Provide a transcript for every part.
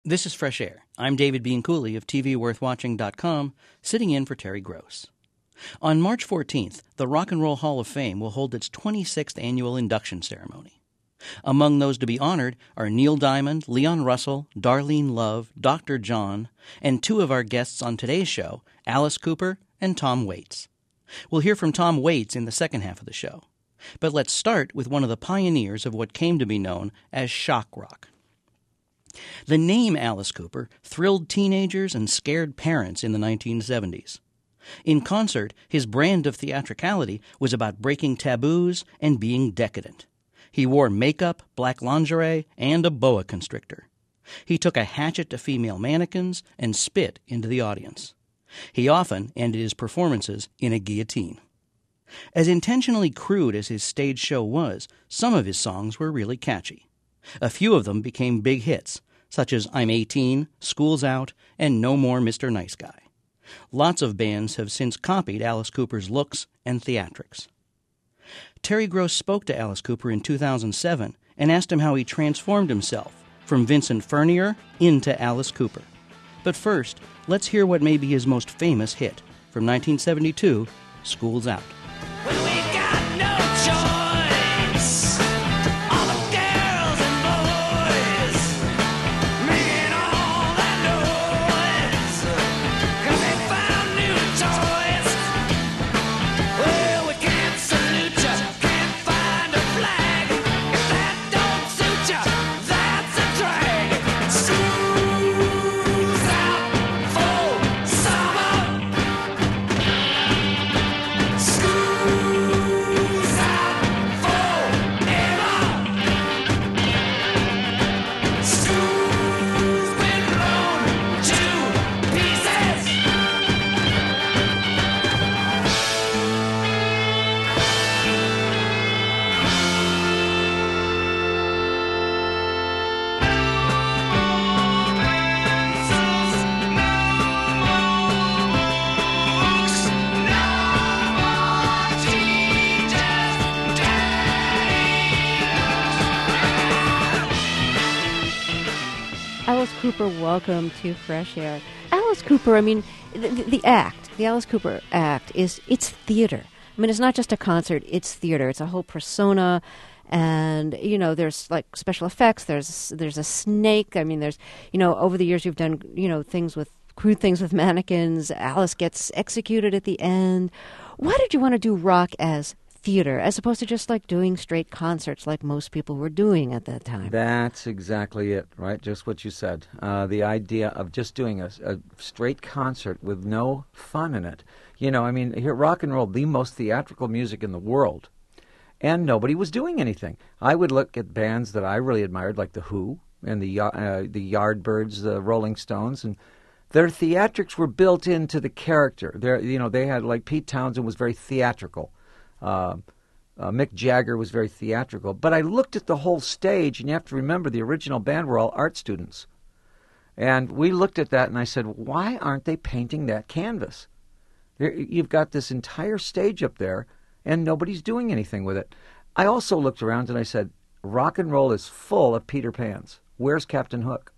This is Fresh Air. I'm David Bean Cooley of TVWorthWatching.com, sitting in for Terry Gross. On March 14th, the Rock and Roll Hall of Fame will hold its 26th annual induction ceremony. Among those to be honored are Neil Diamond, Leon Russell, Darlene Love, Dr. John, and two of our guests on today's show, Alice Cooper and Tom Waits. We'll hear from Tom Waits in the second half of the show. But let's start with one of the pioneers of what came to be known as shock rock. The name Alice Cooper thrilled teenagers and scared parents in the 1970s. In concert, his brand of theatricality was about breaking taboos and being decadent. He wore makeup, black lingerie, and a boa constrictor. He took a hatchet to female mannequins and spit into the audience. He often ended his performances in a guillotine. As intentionally crude as his stage show was, some of his songs were really catchy. A few of them became big hits, such as I'm 18, School's Out, and No More Mr. Nice Guy. Lots of bands have since copied Alice Cooper's looks and theatrics. Terry Gross spoke to Alice Cooper in 2007 and asked him how he transformed himself from Vincent Furnier into Alice Cooper. But first, let's hear what may be his most famous hit from 1972, School's Out. Well, we got no choice. All the girls and boys making all that noise 'cause they found new toys. Well, we can't salute ya, can't find a flag. If that don't suit ya, that's a drag. School's out for summer. School's out forever. School's been blown to pieces. Alice Cooper, welcome to Fresh Air. Alice Cooper, I mean, the Alice Cooper act it's theater. I mean, it's not just a concert, it's theater. It's a whole persona, and, there's, like, special effects, there's a snake. I mean, there's, over the years you've done, crude things with mannequins. Alice gets executed at the end. Why did you want to do rock as theater, as opposed to just, like, doing straight concerts like most people were doing at that time? That's exactly it, right? Just what you said. The idea of just doing a straight concert with no fun in it. Here, rock and roll, the most theatrical music in the world, and nobody was doing anything. I would look at bands that I really admired, like The Who and the Yardbirds, the Rolling Stones, and their theatrics were built into the character. They had, like, Pete Townsend was very theatrical. Mick Jagger was very theatrical. But I looked at the whole stage, and you have to remember the original band were all art students. And we looked at that, and I said, why aren't they painting that canvas? You've got this entire stage up there, and nobody's doing anything with it. I also looked around, and I said, rock and roll is full of Peter Pans. Where's Captain Hook?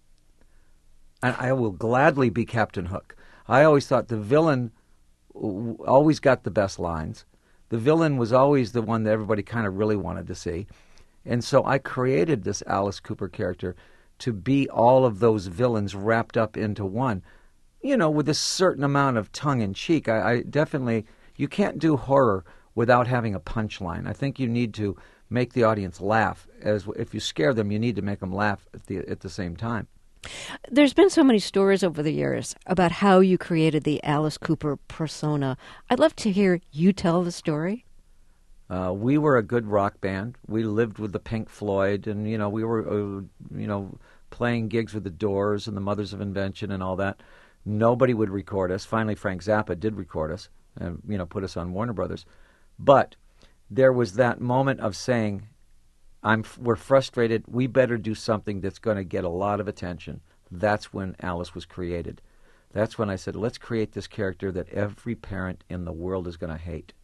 And I will gladly be Captain Hook. I always thought the villain always got the best lines. The villain was always the one that everybody kind of really wanted to see. And so I created this Alice Cooper character to be all of those villains wrapped up into one, with a certain amount of tongue-in-cheek. I definitely, you can't do horror without having a punchline. I think you need to make the audience laugh. As if you scare them, you need to make them laugh at the same time. There's been so many stories over the years about how you created the Alice Cooper persona. I'd love to hear you tell the story. We were a good rock band. We lived with the Pink Floyd, and, we were, playing gigs with the Doors and the Mothers of Invention and all that. Nobody would record us. Finally, Frank Zappa did record us and, put us on Warner Brothers. But there was that moment of saying, we're frustrated. We better do something that's going to get a lot of attention. That's when Alice was created. That's when I said, let's create this character that every parent in the world is going to hate.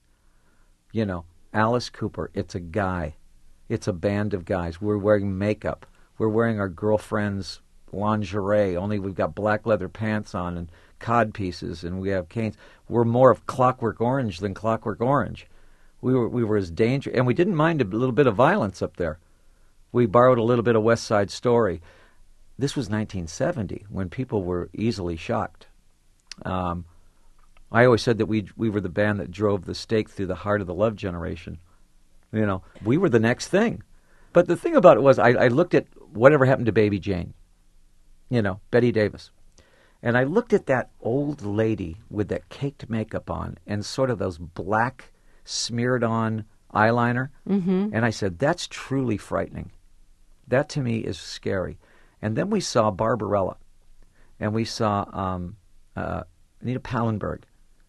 Alice Cooper, it's a guy. It's a band of guys. We're wearing makeup. We're wearing our girlfriend's lingerie, only we've got black leather pants on and cod pieces, and we have canes. We're more of Clockwork Orange than Clockwork Orange. We were as dangerous, and we didn't mind a little bit of violence up there. We borrowed a little bit of West Side Story. This was 1970, when people were easily shocked. I always said that we were the band that drove the stake through the heart of the Love generation. You know, we were the next thing. But the thing about it was, I looked at Whatever Happened to Baby Jane, you know, Betty Davis. And I looked at that old lady with that caked makeup on and sort of those black smeared-on eyeliner. Mm-hmm. And I said, that's truly frightening. That, to me, is scary. And then we saw Barbarella. And we saw Anita Pallenberg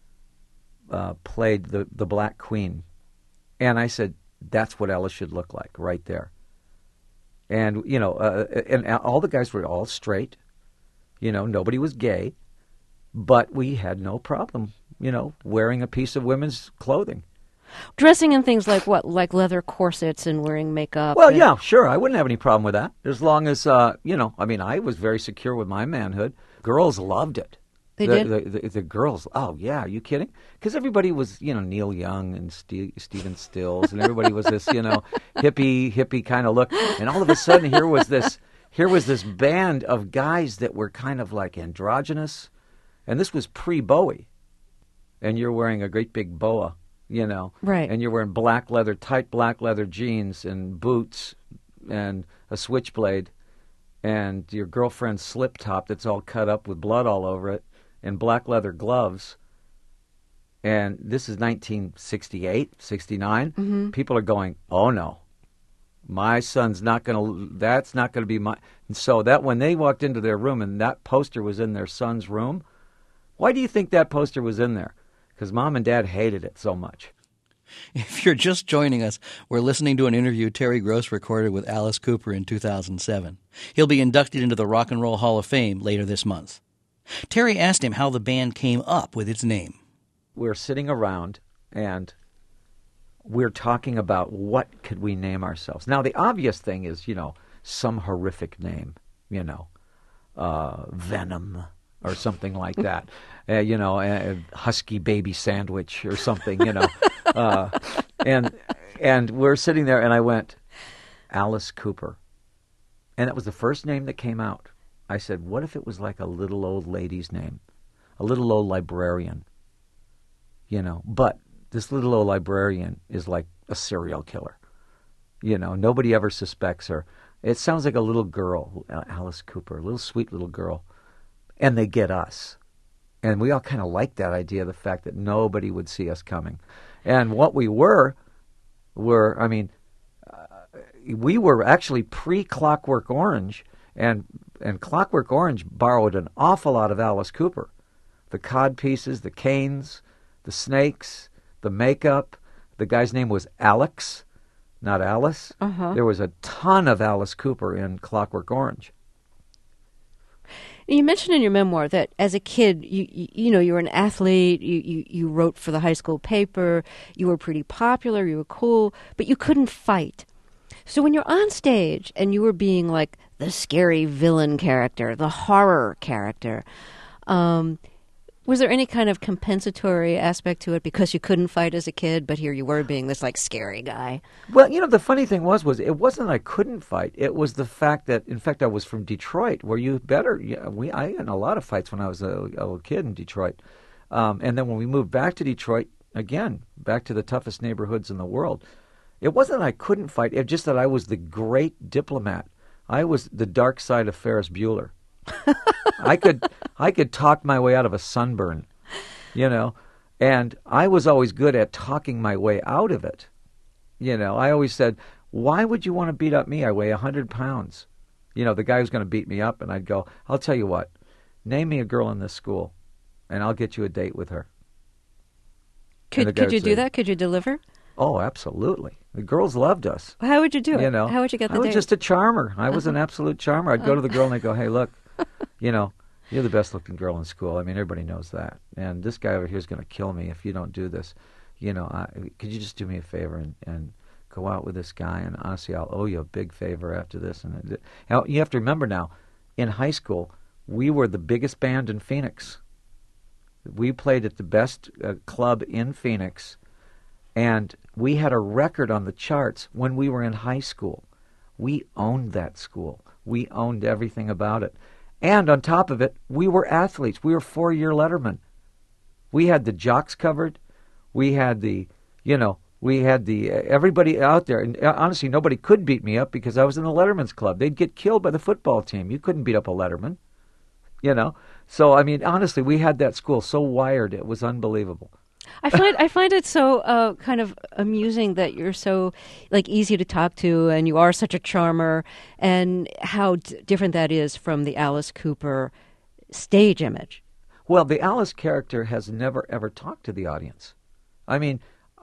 played the Black Queen. And I said, that's what Ella should look like, right there. And, you know, and all the guys were all straight. You know, nobody was gay. But we had no problem, you know, wearing a piece of women's clothing. Dressing in things like what? Like leather corsets and wearing makeup? Well, yeah, sure. I wouldn't have any problem with that. As long as, you know, I mean, I was very secure with my manhood. Girls loved it. They did? The girls, oh, yeah, are you kidding? Because everybody was, you know, Neil Young and Stephen Stills, and everybody was this, you know, hippie kind of look. And all of a sudden, here was this band of guys that were kind of like androgynous. And this was pre-Bowie. And you're wearing a great big boa, you know. Right. And you're wearing tight black leather jeans and boots and a switchblade. And your girlfriend's slip top that's all cut up with blood all over it. And black leather gloves. And this is 1968, 69. Mm-hmm. People are going, oh, no. My son's not going to, that's not going to be my. And so that when they walked into their room and that poster was in their son's room, why do you think that poster was in there? Because Mom and Dad hated it so much. If you're just joining us, we're listening to an interview Terry Gross recorded with Alice Cooper in 2007. He'll be inducted into the Rock and Roll Hall of Fame later this month. Terry asked him how the band came up with its name. We're sitting around and we're talking about what could we name ourselves. Now, the obvious thing is, you know, some horrific name, you know, Venom or something like that, you know, a Husky Baby Sandwich or something, you know. And we're sitting there and I went, Alice Cooper. And that was the first name that came out. I said, what if it was like a little old lady's name, a little old librarian, you know, but this little old librarian is like a serial killer. You know, nobody ever suspects her. It sounds like a little girl, Alice Cooper, a little sweet little girl. And they get us. And we all kind of liked that idea, the fact that nobody would see us coming. And what we were, I mean, we were actually pre-Clockwork Orange, and Clockwork Orange borrowed an awful lot of Alice Cooper. The cod pieces, the canes, the snakes, the makeup. The guy's name was Alex, not Alice. Uh-huh. There was a ton of Alice Cooper in Clockwork Orange. You mentioned in your memoir that as a kid, you know, you were an athlete, you wrote for the high school paper, you were pretty popular, you were cool, but you couldn't fight. So when you're on stage and you were being like the scary villain character, the horror character, was there any kind of compensatory aspect to it because you couldn't fight as a kid, but here you were being this like scary guy? Well, you know, the funny thing was it wasn't I couldn't fight. It was the fact that, in fact, I was from Detroit, where I had a lot of fights when I was a little kid in Detroit. And then when we moved back to Detroit, again, back to the toughest neighborhoods in the world, it wasn't I couldn't fight. It's just that I was the great diplomat. I was the dark side of Ferris Bueller. I could talk my way out of a sunburn, you know, and I was always good at talking my way out of it. You know, I always said, why would you want to beat up me? I weigh 100 pounds. You know, the guy who's going to beat me up, and I'd go, I'll tell you what, name me a girl in this school, and I'll get you a date with her. Could you do that? Could you deliver? Oh, absolutely. The girls loved us. How would you do it? You know, how would you get the date? I date? was just a charmer. I was an absolute charmer. I'd go to the girl and I'd go, hey, look, you know, you're the best-looking girl in school. I mean, everybody knows that. And this guy over here is going to kill me if you don't do this. You know, could you just do me a favor and go out with this guy? And honestly, I'll owe you a big favor after this. And you have to remember now, in high school, we were the biggest band in Phoenix. We played at the best club in Phoenix, and we had a record on the charts when we were in high school. We owned that school. We owned everything about it. And on top of it, we were athletes. We were four-year lettermen. We had the jocks covered. We had everybody out there. And honestly, nobody could beat me up because I was in the Letterman's Club. They'd get killed by the football team. You couldn't beat up a letterman, So, I mean, honestly, we had that school so wired, it was unbelievable. I find it so kind of amusing that you're so easy to talk to, and you are such a charmer, and how different that is from the Alice Cooper stage image. Well, the Alice character has never ever talked to the audience. I mean,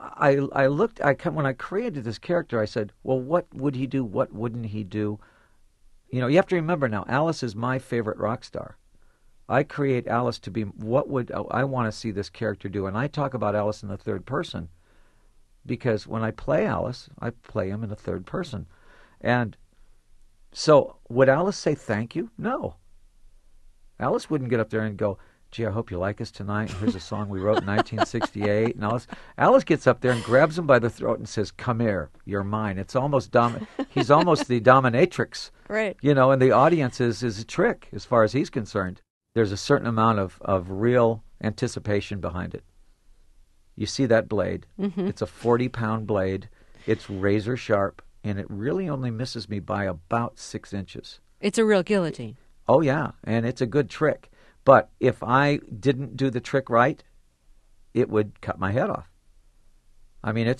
when I created this character, I said, well, what would he do? What wouldn't he do? You have to remember now, Alice is my favorite rock star. I create Alice to be, what would I want to see this character do? And I talk about Alice in the third person because when I play Alice, I play him in the third person. And so would Alice say thank you? No. Alice wouldn't get up there and go, gee, I hope you like us tonight. Here's a song we wrote in 1968. And Alice gets up there and grabs him by the throat and says, come here, you're mine. It's almost he's almost the dominatrix. Right. And the audience is a trick as far as he's concerned. There's a certain amount of real anticipation behind it. You see that blade. Mm-hmm. It's a 40-pound blade. It's razor sharp, and it really only misses me by about 6 inches. It's a real guillotine. Oh, yeah, and it's a good trick. But if I didn't do the trick right, it would cut my head off. I mean,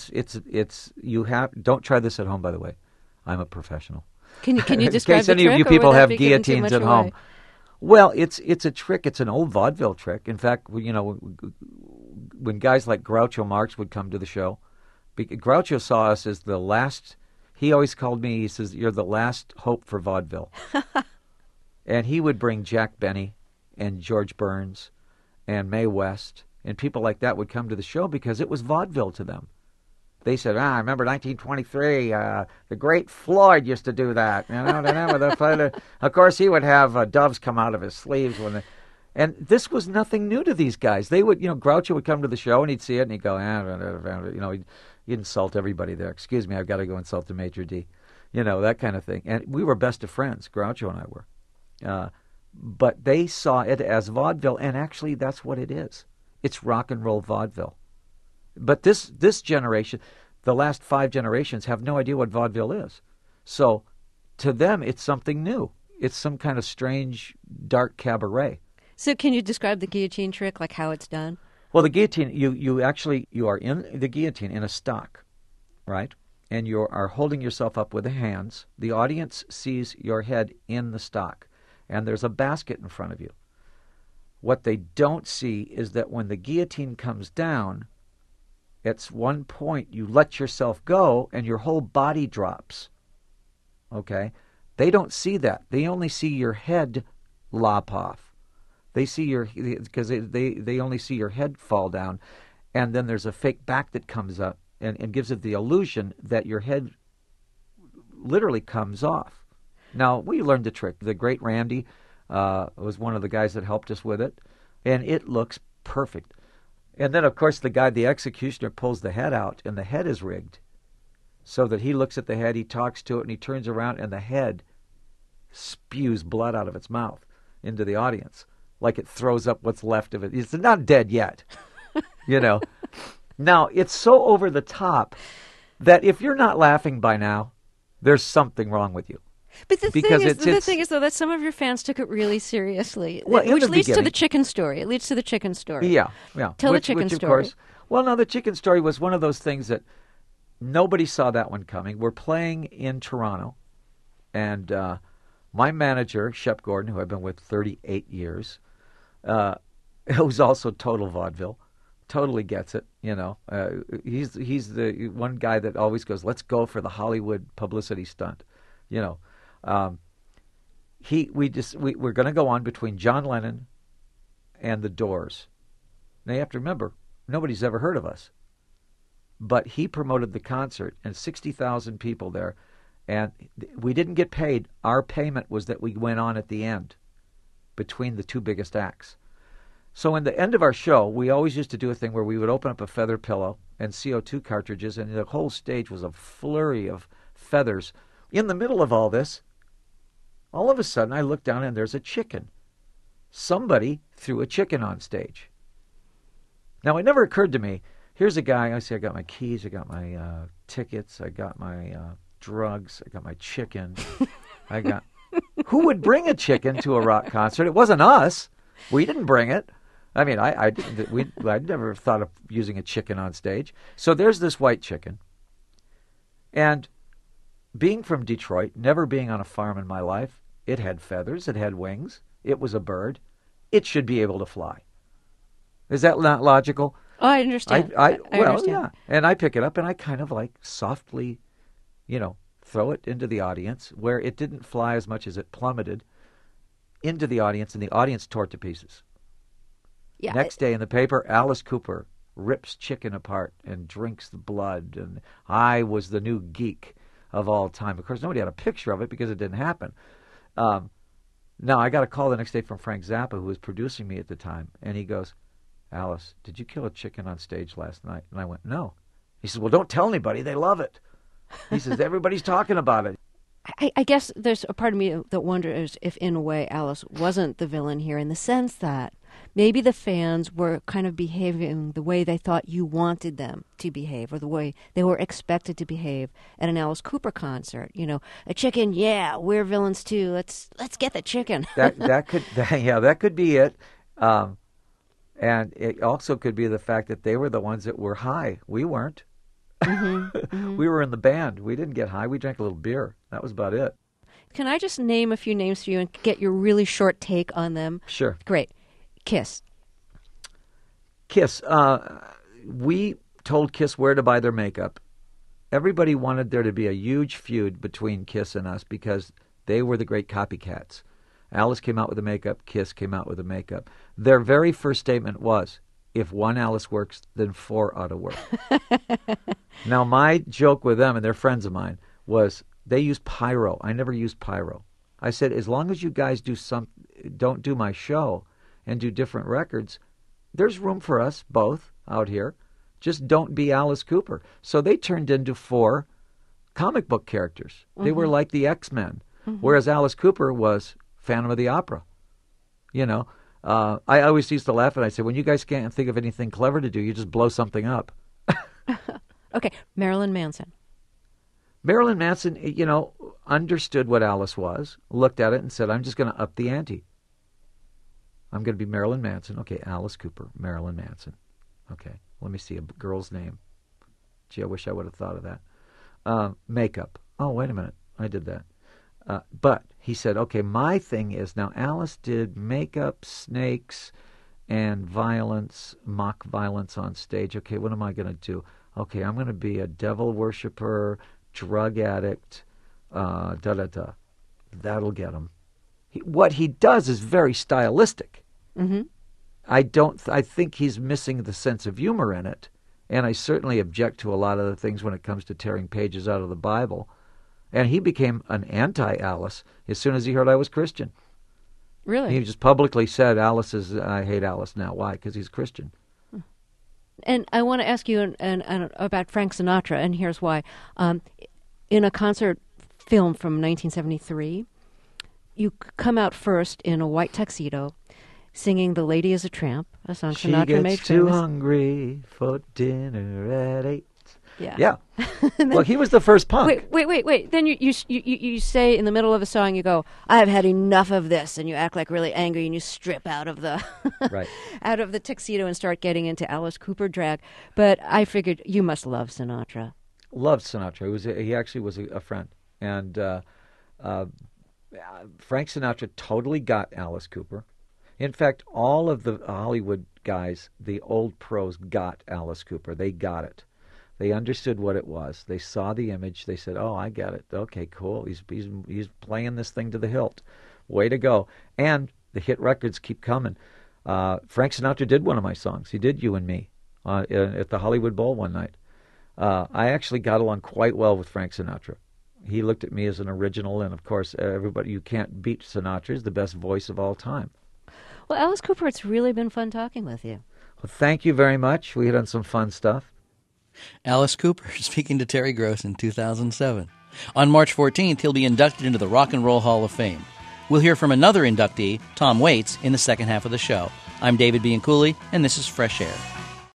don't try this at home, by the way. I'm a professional. Can you describe the trick? In case any of you people have guillotines at home. Well, it's a trick. It's an old vaudeville trick. In fact, when guys like Groucho Marx would come to the show, Groucho saw us as the last. He always called me. He says, "You're the last hope for vaudeville." And he would bring Jack Benny and George Burns and Mae West and people like that would come to the show because it was vaudeville to them. They said, I remember 1923, the great Floyd used to do that. Of course, he would have doves come out of his sleeves. And this was nothing new to these guys. They would, Groucho would come to the show and he'd see it and he'd go, he'd insult everybody there. Excuse me, I've got to go insult the Major D. That kind of thing. And we were best of friends, Groucho and I were. But they saw it as vaudeville, and actually that's what it is. It's rock and roll vaudeville. But this generation, the last 5 generations, have no idea what vaudeville is. So to them, it's something new. It's some kind of strange, dark cabaret. So can you describe the guillotine trick, like how it's done? Well, the guillotine, you are in the guillotine in a stock, right? And you are holding yourself up with the hands. The audience sees your head in the stock, and there's a basket in front of you. What they don't see is that when the guillotine comes down, at one point you let yourself go and your whole body drops. Okay? They don't see that. They only see your head lop off. They see because they only see your head fall down, and then there's a fake back that comes up and gives it the illusion that your head literally comes off. Now, we learned the trick. The great Randy was one of the guys that helped us with it, and it looks perfect. And then, of course, the executioner, pulls the head out, and the head is rigged so that he looks at the head, he talks to it, and he turns around, and the head spews blood out of its mouth into the audience, like it throws up what's left of it. It's not dead yet, Now, it's so over the top that if you're not laughing by now, there's something wrong with you. But the thing is, though, that some of your fans took it really seriously, which leads to the chicken story. It leads to the chicken story. Yeah. Tell the chicken story. Of course, well, no, the chicken story was one of those things that nobody saw that one coming. We're playing in Toronto, and my manager, Shep Gordon, who I've been with 38 years, who's also total vaudeville, totally gets it. He's the one guy that always goes, "Let's go for the Hollywood publicity stunt," We're going to go on between John Lennon and the Doors. Now you have to remember, nobody's ever heard of us. But he promoted the concert, and 60,000 people there, And we didn't get paid. Our payment was that we went on at the end between the two biggest acts. So in the end of our show, we always used to do a thing where we would open up a feather pillow and CO2 cartridges, and the whole stage was a flurry of feathers. In the middle of all this, all of a sudden I look down and there's a chicken. Somebody threw a chicken on stage. Now, it never occurred to me, here's a guy, I say, I got my keys, I got my tickets, I got my drugs, I got my chicken, I got... Who would bring a chicken to a rock concert? It wasn't us. We didn't bring it. I mean, I'd never thought of using a chicken on stage. So there's this white chicken. And being from Detroit, never being on a farm in my life, it had feathers, it had wings, it was a bird. It should be able to fly. Is that not logical? Oh, I understand. I well, understand. yeah. And I pick it up and I kind of like softly, throw it into the audience where it didn't fly as much as it plummeted into the audience, and the audience tore it to pieces. Yeah. Next day in the paper, Alice Cooper rips chicken apart and drinks the blood, and I was the new geek of all time. Of course, nobody had a picture of it because it didn't happen. Now, I got a call the next day from Frank Zappa, who was producing me at the time, and he goes, Alice, did you kill a chicken on stage last night? And I went, no. He says, well, don't tell anybody. They love it. He says, everybody's talking about it. I guess there's a part of me that wonders if, in a way, Alice wasn't the villain here, in the sense that maybe the fans were kind of behaving the way they thought you wanted them to behave, or the way they were expected to behave at an Alice Cooper concert. A chicken, yeah, we're villains too. Let's get the chicken. that could be it. And it also could be the fact that they were the ones that were high. We weren't. We were in the band. We didn't get high. We drank a little beer. That was about it. Can I just name a few names for you and get your really short take on them? Sure. Great. Kiss. Kiss. We told Kiss where to buy their makeup. Everybody wanted there to be a huge feud between Kiss and us because they were the great copycats. Alice came out with the makeup. Kiss came out with the makeup. Their very first statement was, if one Alice works, then four ought to work. Now, my joke with them, and they're friends of mine, was they use pyro. I never used pyro. I said, as long as you guys don't do my show and do different records, there's room for us both out here. Just don't be Alice Cooper. So they turned into four comic book characters. They were like the X-Men, whereas Alice Cooper was Phantom of the Opera. I always used to laugh and I said, when you guys can't think of anything clever to do, you just blow something up. Okay, Marilyn Manson. Marilyn Manson, understood what Alice was, looked at it and said, I'm just going to up the ante. I'm going to be Marilyn Manson. Okay, Alice Cooper, Marilyn Manson. Okay, let me see a girl's name. Gee, I wish I would have thought of that. Makeup. Oh, wait a minute. I did that. But he said, okay, my thing is, now Alice did makeup, snakes, and violence, mock violence on stage. Okay, what am I going to do? Okay, I'm going to be a devil worshiper, drug addict, da-da-da. That'll get him. What he does is very stylistic. Mm-hmm. I think he's missing the sense of humor in it, and I certainly object to a lot of the things when it comes to tearing pages out of the Bible. And he became an anti-Alice as soon as he heard I was Christian. Really? He just publicly said, I hate Alice now. Why? Because he's Christian. And I want to ask you about Frank Sinatra, and here's why. In a concert film from 1973, you come out first in a white tuxedo, singing "The Lady is a Tramp," a song Sinatra made famous. She gets too hungry for dinner at 8. Yeah. Well, he was the first punk. Wait. Then you say in the middle of a song, you go, "I've had enough of this," and you act like really angry, and you strip out of the out of the tuxedo and start getting into Alice Cooper drag. But I figured you must love Sinatra. Loved Sinatra. He actually was a friend, and Frank Sinatra totally got Alice Cooper. In fact, all of the Hollywood guys, the old pros, got Alice Cooper. They got it. They understood what it was. They saw the image. They said, "Oh, I get it. Okay, cool. He's playing this thing to the hilt. Way to go!" And the hit records keep coming. Frank Sinatra did one of my songs. He did "You and Me" at the Hollywood Bowl one night. I actually got along quite well with Frank Sinatra. he looked at me as an original, and of course, everybody, you can't beat Sinatra. He's the best voice of all time. Well, Alice Cooper, it's really been fun talking with you. Well, thank you very much. We hit on some fun stuff. Alice Cooper speaking to Terry Gross in 2007. On March 14th, he'll be inducted into the Rock and Roll Hall of Fame. We'll hear from another inductee, Tom Waits, in the second half of the show. I'm David Bianculli, and this is Fresh Air.